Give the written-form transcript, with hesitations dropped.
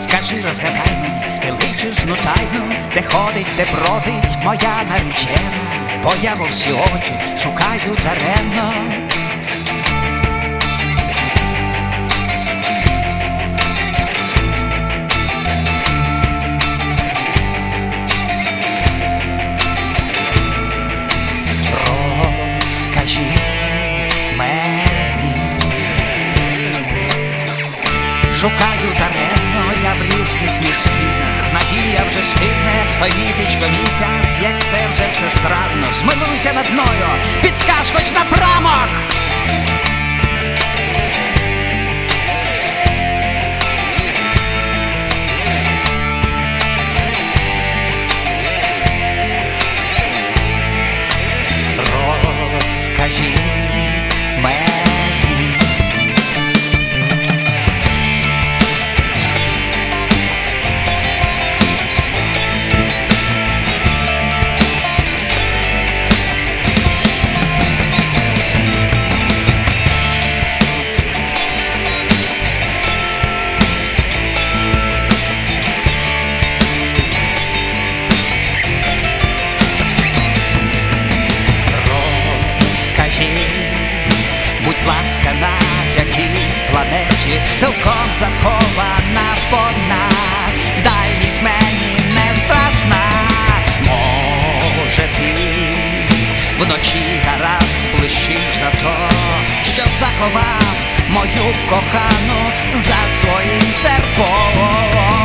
Скажи, розгадай мені величезну тайну, де ходить, де бродить моя наречена, бо я во всі очі шукаю даремно. Розкажи мені, шукаю даремно я в різних містинах, надія вже стигне, ой місячко місяць, як це вже все страдно. Змилуйся над мною, підскаж хоч напрямок. Розкажи мені, будь ласка, на якій планеті цілком захована вона, дальність мені не страшна. Може ти вночі гаразд блищиш за то, що заховав мою кохану за своїм серпом.